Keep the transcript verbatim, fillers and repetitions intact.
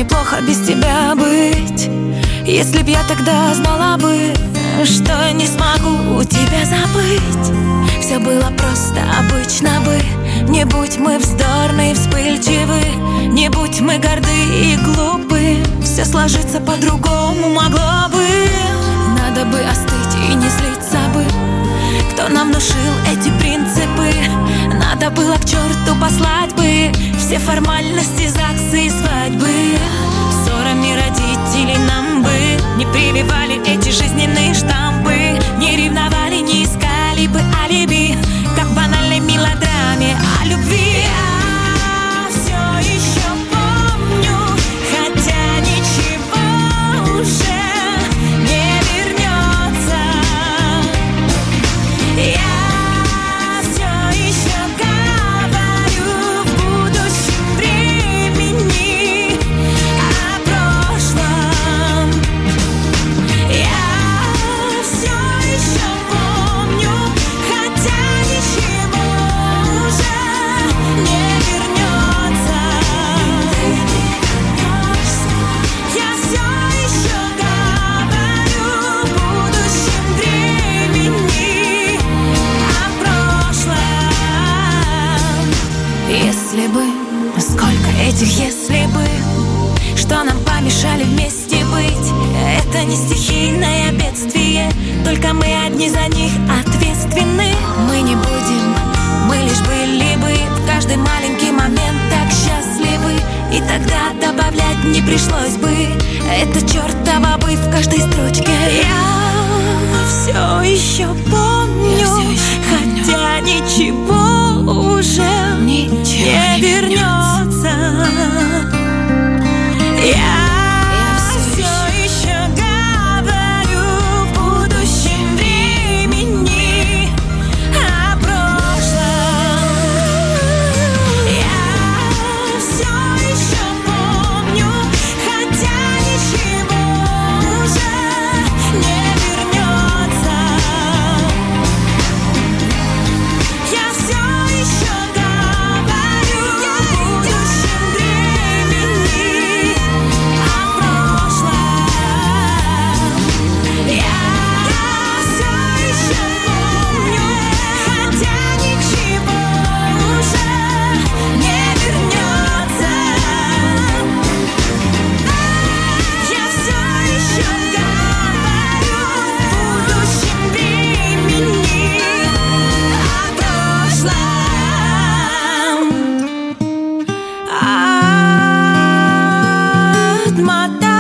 неплохо без тебя быть. Если б я тогда знала бы, что не смогу тебя забыть. Все было просто, обычно бы. Не будь мы вздорны и вспыльчивы, не будь мы горды и глупы, все сложится по-другому могло бы. Надо бы остыть и не злиться бы. Кто нам внушил эти принципы? Надо было к черту послать бы все формальности, ЗАГСы и свадьбы. Ссорами родителей нам бы не прививали эти жизненные штампы, не ревновали, не искали бы алиби, как в банальной мелодраме о любви. Я все еще помню, хотя ничего уже не вернется. Я все еще говорю в будущем времени о прошлом. Я все еще помню, хотя ничего уже не вернется. Я все еще говорю в будущем времени о прошлом. Если бы, сколько этих если бы, что нам помешали вместе быть. Это не стихийное бедствие, только мы одни за них ответственны. Мы не будем, мы лишь были бы в каждый маленький момент так счастливы, и тогда добавлять не пришлось бы это чертово бы в каждой строчке. Я все еще помню, хотя ничего уже не вернется. Я